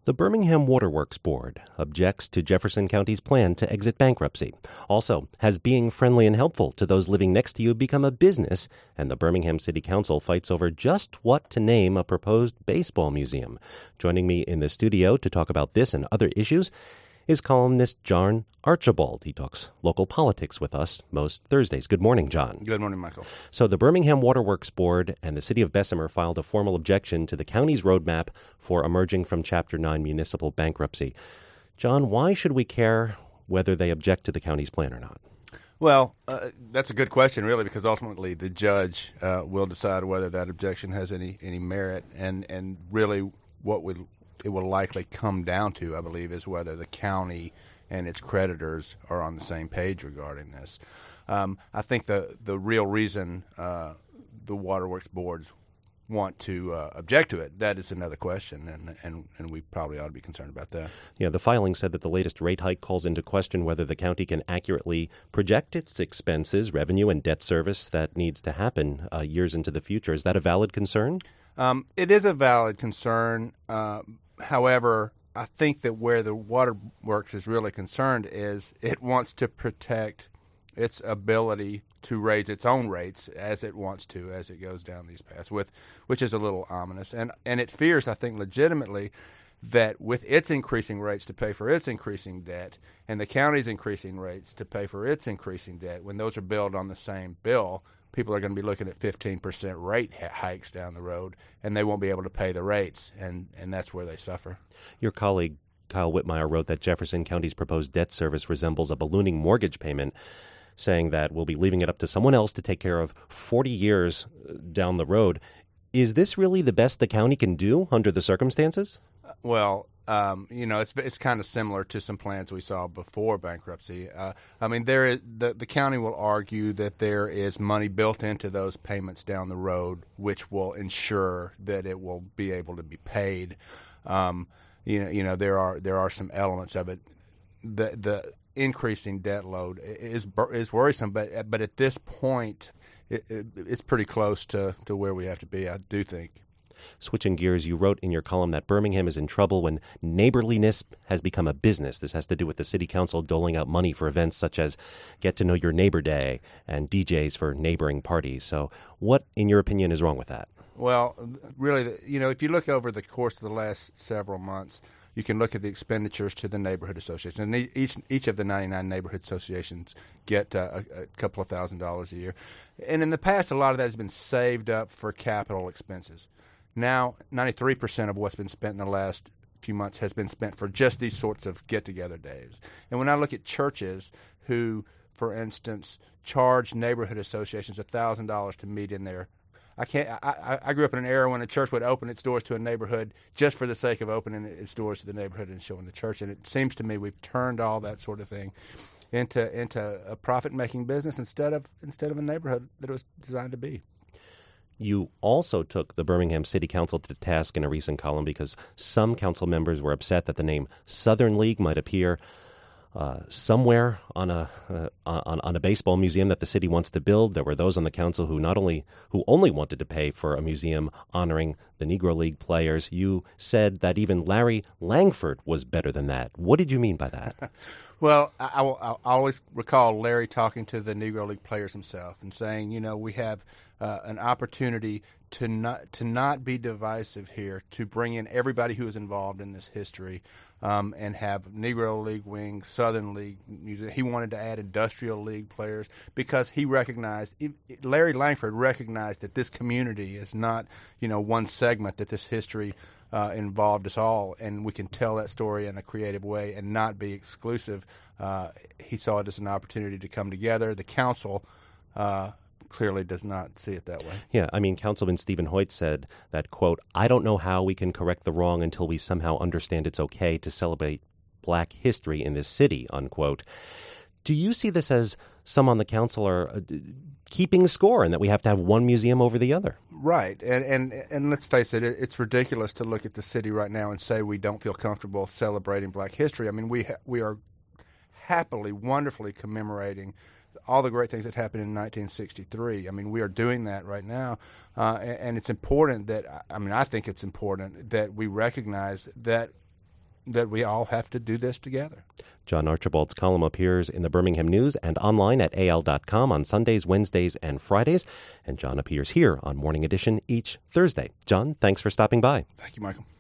The Birmingham Waterworks Board objects to Jefferson County's plan to exit bankruptcy. Also, has being friendly and helpful to those living next to you become a business? And the Birmingham City Council fights over just what to name a proposed baseball museum. Joining me in the studio to talk about this and other issues is columnist John Archibald. He talks local politics with us most Thursdays. Good morning, John. Good morning, Michael. So the Birmingham Waterworks Board and the City of Bessemer filed a formal objection to the county's roadmap for emerging from Chapter 9 municipal bankruptcy. John, why should we care whether they object to the county's plan or not? Well, that's a good question, really, because ultimately the judge will decide whether that objection has any merit, and really what it will likely come down to, I believe, is whether the county and its creditors are on the same page regarding this. I think the real reason the Waterworks boards want to object to it, that is another question, and we probably ought to be concerned about that. Yeah, the filing said that the latest rate hike calls into question whether the county can accurately project its expenses, revenue, and debt service that needs to happen years into the future. Is that a valid concern? It is a valid concern. However, I think that where the Waterworks is really concerned is it wants to protect its ability to raise its own rates as it wants to, as it goes down these paths, which is a little ominous. And it fears, I think, legitimately, that with its increasing rates to pay for its increasing debt and the county's increasing rates to pay for its increasing debt, when those are billed on the same bill, people are going to be looking at 15% rate hikes down the road, and they won't be able to pay the rates, and that's where they suffer. Your colleague, Kyle Whitmire, wrote that Jefferson County's proposed debt service resembles a ballooning mortgage payment, saying that we'll be leaving it up to someone else to take care of 40 years down the road. Is this really the best the county can do under the circumstances? Well, it's kind of similar to some plans we saw before bankruptcy. The county will argue that there is money built into those payments down the road, which will ensure that it will be able to be paid. There are some elements of it. The increasing debt load is worrisome, but at this point, it's pretty close to where we have to be, I do think. Switching gears, you wrote in your column that Birmingham is in trouble when neighborliness has become a business. This has to do with the city council doling out money for events such as Get to Know Your Neighbor Day and DJs for neighboring parties. So what, in your opinion, is wrong with that? Well, really, if you look over the course of the last several months, you can look at the expenditures to the neighborhood association. And each of the 99 neighborhood associations get a couple of $1,000s a year. And in the past, a lot of that has been saved up for capital expenses. Now, 93% of what's been spent in the last few months has been spent for just these sorts of get-together days. And when I look at churches who, for instance, charge neighborhood associations $1,000 to meet in there, I grew up in an era when a church would open its doors to a neighborhood just for the sake of opening its doors to the neighborhood and showing the church. And it seems to me we've turned all that sort of thing into a profit-making business instead of a neighborhood that it was designed to be. You also took the Birmingham City Council to task in a recent column because some council members were upset that the name Southern League might appear somewhere on a baseball museum that the city wants to build. There were those on the council who only wanted to pay for a museum honoring the Negro League players. You said that even Larry Langford was better than that. What did you mean by that? Well, I always recall Larry talking to the Negro League players himself and saying, we have an opportunity to not be divisive here, to bring in everybody who is involved in this history, and have Negro League wings, Southern League music. He wanted to add Industrial League players because Larry Langford recognized that this community is not, one segment, that this history involved us all, and we can tell that story in a creative way and not be exclusive. He saw it as an opportunity to come together. The council clearly does not see it that way. Yeah, Councilman Stephen Hoyt said that, quote, "I don't know how we can correct the wrong until we somehow understand it's okay to celebrate black history in this city," unquote. Do you see this as some on the council are keeping score and that we have to have one museum over the other? Right. And let's face it, it's ridiculous to look at the city right now and say we don't feel comfortable celebrating black history. We are happily, wonderfully commemorating all the great things that happened in 1963. We are doing that right now. And it's important that, I think it's important that we recognize that that we all have to do this together. John Archibald's column appears in the Birmingham News and online at al.com on Sundays, Wednesdays, and Fridays. And John appears here on Morning Edition each Thursday. John, thanks for stopping by. Thank you, Michael.